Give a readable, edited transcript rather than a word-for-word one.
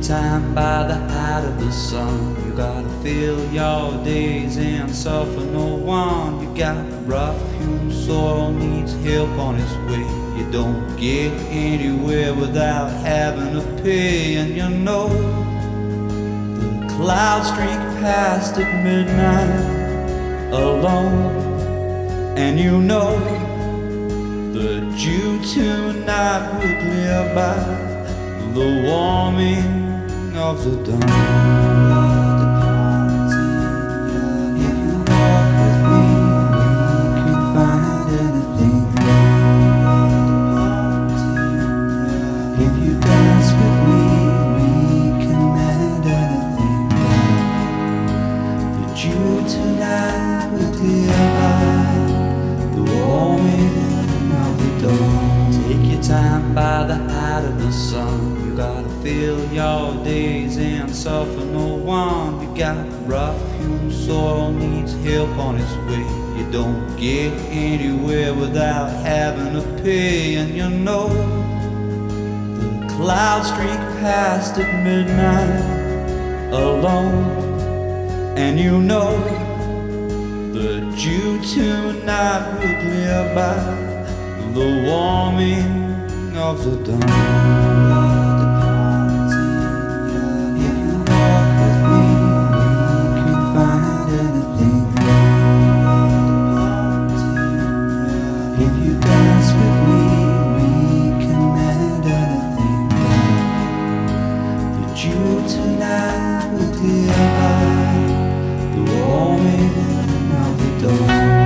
time by the height of the sun. You gotta fill your days and suffer no one. You got rough hewn soil, needs help on its way. You don't get anywhere without having to pay. And you know the clouds streak past at midnight alone. And you know that you tonight will clear by the warming of the dawn. If you walk with me, we can find anything. If you dance with me, we can mend anything. That you tonight will clear by the warming of the dawn. Take your time by the height of the sun. You gotta fill your days and suffer no one. You got rough hewn soil, needs help on its way. You don't get anywhere without having to pay. And you know the clouds streak past at midnight alone. And you know that you tonight will clear by the warming of the dawn. If you walk with me, we can find anything. If you dance with me, we can mend anything. That you tonight will clear by the warming of the dawn.